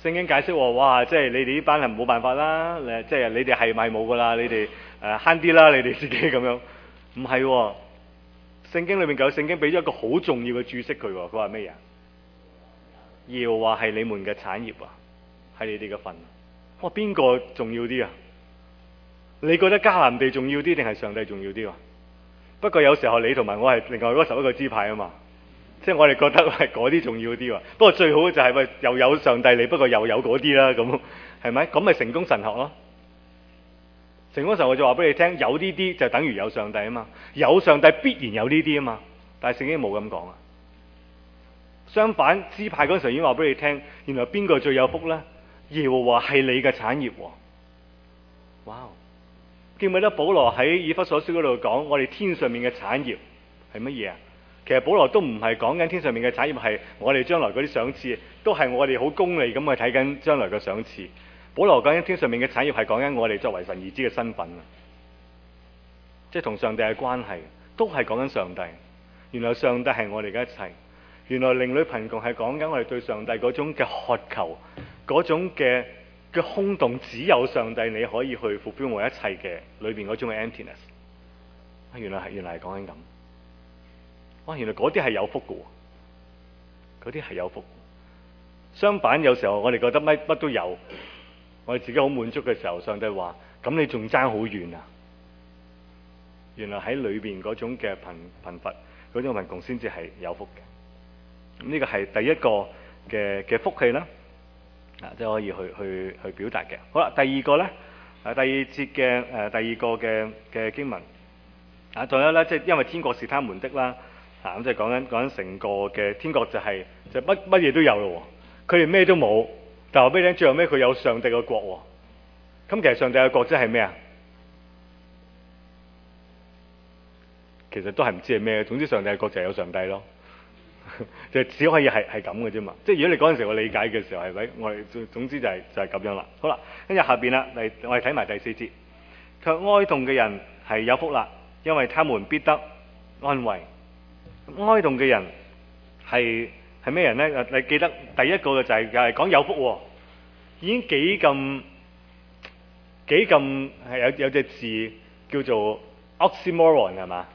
聖經解釋話，哇，即係你哋呢班係冇辦法啦，即係你哋係咪冇噶啦？你哋慳啲啦，你哋自己咁樣。唔係喎，聖經裏面聖經俾咗一個好重要嘅注釋佢喎，佢話咩嘢？耶和華係你們嘅產業啊，係你哋嘅份。哇，邊個重要啲啊？你覺得迦南地重要啲定係上帝重要啲啊？不過有時候你同埋我係另外嗰11個支派啊嘛，即係我哋覺得係嗰啲重要啲喎。不過最好嘅就係又有上帝你，不過又有嗰啲啦，咁係咪？咁咪成功神學咯。成功神學就話俾你聽，有呢啲就等於有上帝啊嘛，有上帝必然有呢啲啊嘛。但係聖經冇咁講啊。相反，支派嗰陣時已經話俾你聽，原來邊個最有福呢？耶和華係你嘅產業喎。哇！記唔記得保羅喺以弗所書嗰度講，我哋天上面嘅產業係乜嘢啊？其實保羅都唔係講緊天上面嘅產業係我哋將來嗰啲賞賜，都係我哋好功利咁去睇緊將來嘅賞賜。保羅講緊天上面嘅產業係講緊我哋作為神兒子嘅身份啊，即係同上帝嘅關係，都係講緊上帝。原來上帝係我哋嘅一切。原來靈女貧窮係講緊我哋對上帝嗰種嘅渴求，嗰種嘅空洞，只有上帝你可以去fulfill我一切嘅裏邊嗰種嘅 emptiness。原來係講緊咁。哇！原來嗰啲係有福嘅，嗰啲係有福。相反，有時候我哋覺得乜都有，我哋自己好滿足嘅時候，上帝話：咁你仲爭好遠啊！原來喺裏邊嗰種嘅貧乏，嗰種貧窮先至係有福嘅。咁呢個係第一個嘅福氣啦，即係可以去表達嘅。好啦，第二個咧，第二節嘅第二個嘅經文，仲有咧，即係因為天國是他們的啦，咁即係講緊成個嘅天國就乜嘢都有咯。佢哋咩都冇，但係話俾你聽，最後尾佢有上帝嘅國。咁其實上帝嘅國即係咩啊？其實都係唔知係咩，總之上帝嘅國就係有上帝咯。就只可以係咁嘅啫嘛，即係如果你嗰陣時我理解嘅時候係咪？我哋總之就係咁樣啦。好啦，跟住下邊啦，我哋睇埋第4節，卻哀慟嘅人係有福啦，因為他們必得安慰。哀慟嘅人係咩人呢？你記得第一個嘅就係講有福喎，已經幾咁係有隻字叫做 oxymoron 係嘛？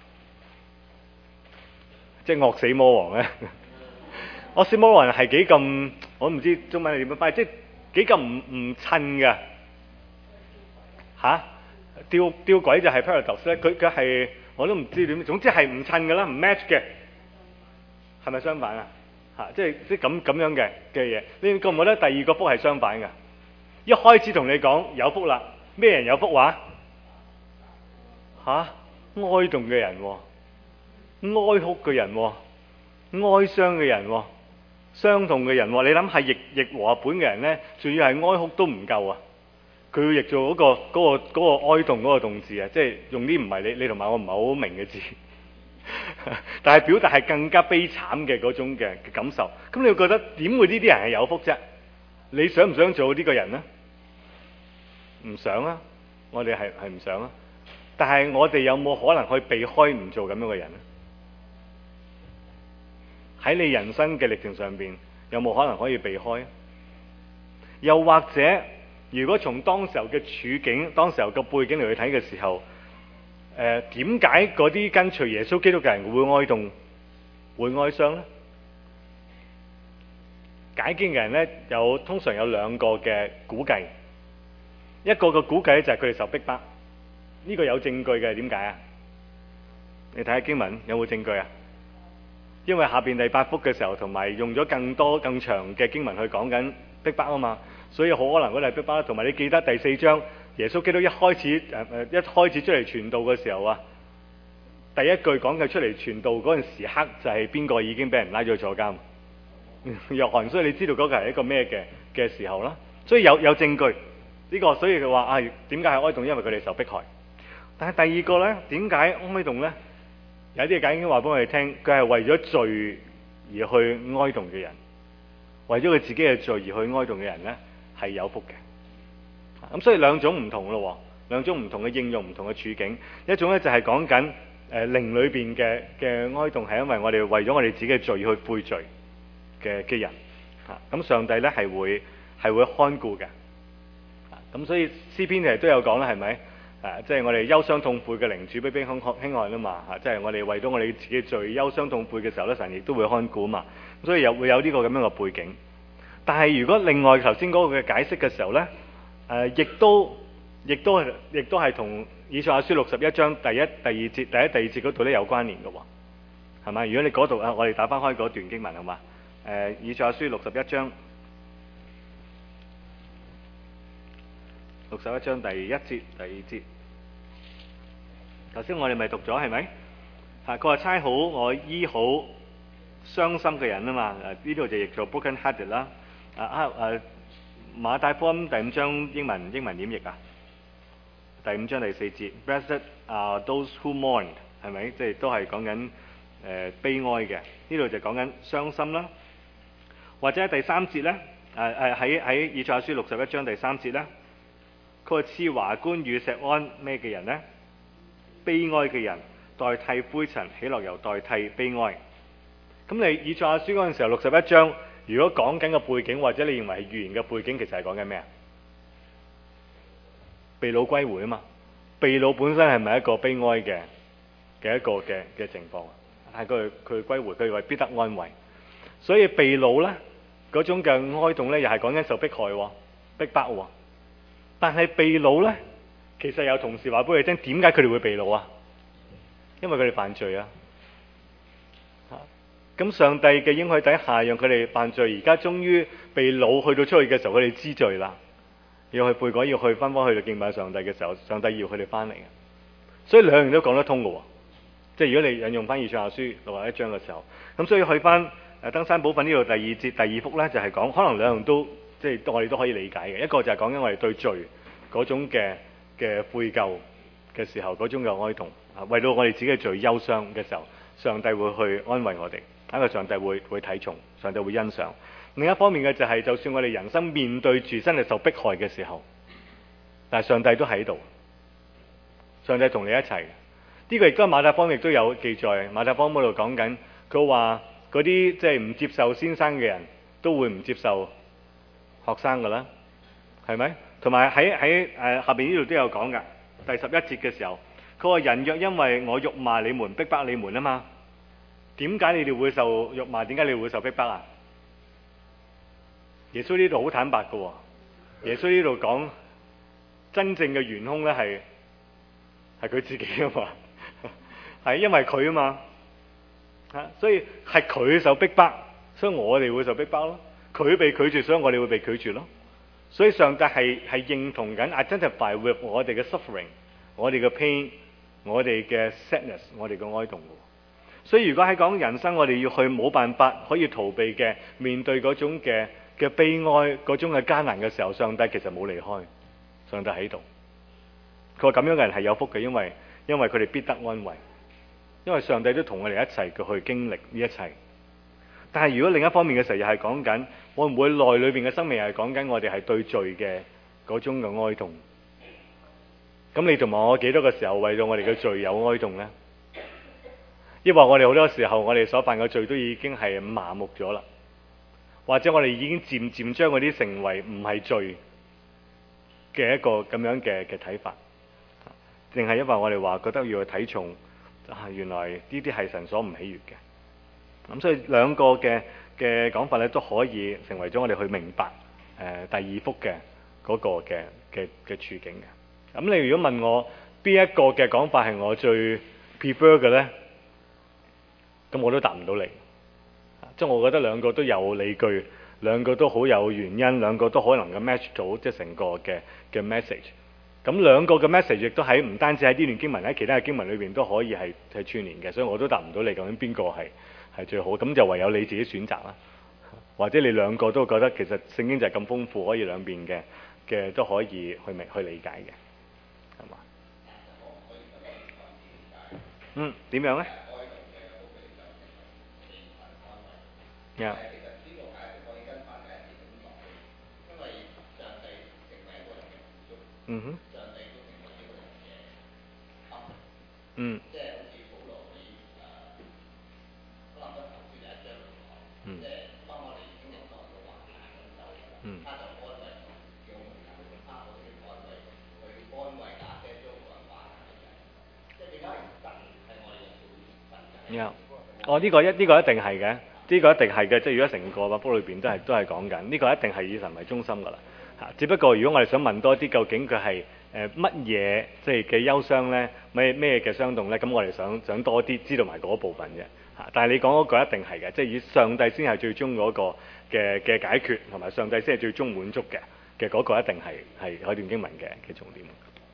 即係惡死魔王咧，oxymoron 係幾咁，我唔知中文係點樣翻譯，即係幾咁唔襯㗎嚇。吊詭就係 paradox 咧，佢係我都唔知點，總之係唔襯㗎啦，唔 match 嘅，係咪相反啊？即係咁樣嘅嘢。你覺唔覺得第二個福係相反㗎？一開始同你講有福啦，咩人有福話？哀慟嘅人喎。哀哭嘅人，哀傷嘅人，傷痛嘅人，你諗下譯和合本嘅人呢，仲要係哀哭都唔夠啊！佢要譯做嗰個哀慟嗰個動字啊，即係用啲唔係你同埋我唔係好明嘅字，但係表達係更加悲慘嘅嗰種嘅感受。咁你會覺得點會呢啲人係有福啫？你想唔想做呢個人呢？唔想啊！我哋係唔想啊！但係我哋有冇可能去避開唔做咁樣嘅人呢？喺你人生嘅歷程上邊，有冇可能可以避開？又或者，如果從當時候嘅處境、當時候嘅背景嚟去睇嘅時候，點解嗰啲跟隨耶穌基督嘅人會哀慟、會哀傷呢？解經嘅人呢，通常有兩個嘅估計，一個嘅估計就係佢哋受逼迫，呢個有證據嘅，點解啊？你睇下經文有冇證據啊？因為下邊第8福嘅時候，同埋用咗更多更長嘅經文去講緊逼迫啊嘛，所以好可能嗰啲係逼迫。同埋你記得第4章，耶穌基督一開始出嚟傳道嘅時候啊，第一句講嘅出嚟傳道嗰陣時刻就係邊個已經俾人拉咗坐監？約翰，所以你知道嗰個係一個咩嘅時候啦。所以有證據呢個，所以佢話點解係哀慟？因為佢哋受迫害。但係第二個呢，點解哀慟呢？有啲解經話俾我哋聽，佢係為咗罪而去哀慟嘅人，為咗佢自己嘅罪而去哀慟嘅人呢，係有福嘅。咁所以兩種唔同咯，兩種唔同嘅應用，唔同嘅處境。一種呢就係講緊靈裏邊嘅哀慟，係因為我哋為咗我哋自己嘅罪去悔罪嘅人。咁上帝呢係會係會看顧嘅。咁所以詩篇其實都有講啦，係咪？即係我哋憂傷痛悔嘅靈主必輕看啊嘛，即係我哋為到我哋自己罪憂傷痛悔嘅時候咧，神亦都會看顧啊嘛。所以會有呢個咁樣嘅背景。但係如果另外頭先嗰個嘅解釋嘅時候咧，亦都係同以賽亞書61章第一、第二節、第二節嗰度咧有關聯嘅喎，係咪？如果你嗰度我哋打翻開嗰段經文好嘛？以賽亞書61章，61章第一節、第二節。頭先我哋咪讀咗係咪？佢話差好我醫好傷心嘅人啊嘛。呢度就譯做 broken hearted 啦。馬太福音第5章英文點譯啊？第5章第4節 ，Blessed are those who mourn， 係咪？即係都係講緊悲哀嘅。呢度就講緊傷心啦。或者第3節咧，喺以賽亞書61章第3節咧，佢話賜華冠與錫安咩嘅人咧？悲哀嘅人代替灰塵，喜樂又代替悲哀。咁你以賽亞書嗰陣時候61章，如果講緊個背景，或者你認為係預言嘅背景，其實係講緊咩啊？被擄歸回啊嘛。被擄本身係咪一個悲哀嘅一個嘅情況？係佢歸回，佢話必得安慰。所以被擄咧嗰種嘅哀慟咧，又係講緊受迫害喎、逼迫喎。但係被擄咧，其實有同事話俾你聽，點解佢哋會被擄啊？因為佢哋犯罪啊！咁上帝嘅應許底下，讓佢哋犯罪，而家終於被擄去到出去嘅時候，佢哋知罪啦，要去悔改，要去翻返去到敬拜上帝嘅時候，上帝要佢哋翻嚟嘅。所以兩樣都講得通嘅喎。即係如果你引用翻以賽亞書61章嘅時候，咁所以去翻登山寶訓呢度第2節第2幅咧，就係講可能兩樣都即係我哋都可以理解嘅。一個就係講緊我哋對罪嗰種嘅悔疚嘅時候嗰種嘅哀慟，為到我哋自己嘅罪憂傷嘅時候，上帝會去安慰我哋，一個上帝會睇重，上帝會欣賞。另一方面嘅就係，就算我哋人生面對住真係受迫害嘅時候，但係上帝都喺度，上帝同你一齊。呢個亦都馬太福音亦都有記載，馬太福音嗰度講緊，佢話嗰啲即係唔接受先生嘅人都會唔接受學生㗎啦，係咪？同埋喺下邊呢度都有講㗎，第11節嘅時候，佢話人若因為我辱罵你們、逼迫你們啊嘛，點解你哋會受辱罵？點解你會受逼迫啊？耶穌呢度好坦白㗎喎，耶穌呢度講真正嘅元兇咧係佢自己啊嘛。係因為佢啊嘛，所以係佢受逼迫，所以我哋會受逼迫咯。佢被拒絕，所以我哋會被拒絕咯。所以上帝係認同緊 identify with 我哋嘅 suffering， 我哋嘅 pain， 我哋嘅 sadness， 我哋嘅哀慟。所以如果喺講人生，我哋要去冇辦法可以逃避嘅面對嗰種嘅悲哀、嗰種嘅艱難嘅時候，上帝其實冇離開，上帝喺度。佢話咁樣嘅人係有福嘅，因為佢哋必得安慰。因為上帝都同我哋一齊去經歷呢一切，但係如果另一方面嘅時候，又係講緊會唔會內裏邊嘅生命係講緊我哋係對罪嘅嗰種嘅哀慟？咁你同埋我幾多個時候為到我哋嘅罪有哀慟呢？抑或我哋好多時候我哋所犯嘅罪都已經係麻木咗啦，或者我哋已經漸漸將嗰啲成為唔係罪嘅一個咁樣嘅睇法，定係因為我哋話覺得要去睇重？原來呢啲係神所唔喜悅嘅，咁所以兩個嘅講法咧都可以成為咗我哋去明白第2幅嘅嗰個嘅處境嘅。咁你如果問我邊一個嘅講法係我最 prefer 嘅咧，咁我都答唔到你。即係我覺得兩個都有理據，兩個都好有原因，兩個都可能嘅 match 到即係成個嘅message。咁兩個嘅 message 亦都喺唔單止喺呢段經文，喺其他嘅經文裏邊都可以係串聯嘅，所以我都答唔到你究竟邊個係最好，咁就唯有你自己選擇啦。或者你兩個都覺得其實聖經就係咁豐富，可以兩邊嘅都可以去理解嘅，係嘛？點樣咧？Yeah. 即係好似保羅喺哥林多前書第1章講，即係當我哋經歷過個患難嘅時候，他就安哦，呢個一定係嘅，呢個一定係嘅，即係如果成個福裏邊都係講緊，呢個一定係以神為中心㗎啦。嚇，只不過如果我哋想問多啲，究竟佢係乜嘢即係嘅憂傷咧，咩嘅傷痛咧？咁我哋想多啲知道埋嗰部分嘅嚇。但係你講嗰個一定係嘅，即係以上帝先係最終嗰個嘅解決，同埋上帝先係最終滿足嘅嗰個一定係嗰段經文嘅重點。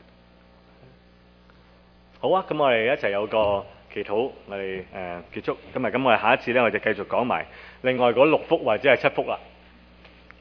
好啊，咁我哋一齊有個祈禱，我哋結束今日。咁我哋下一次咧，我哋就繼續講埋另外嗰6幅或者係7幅啦。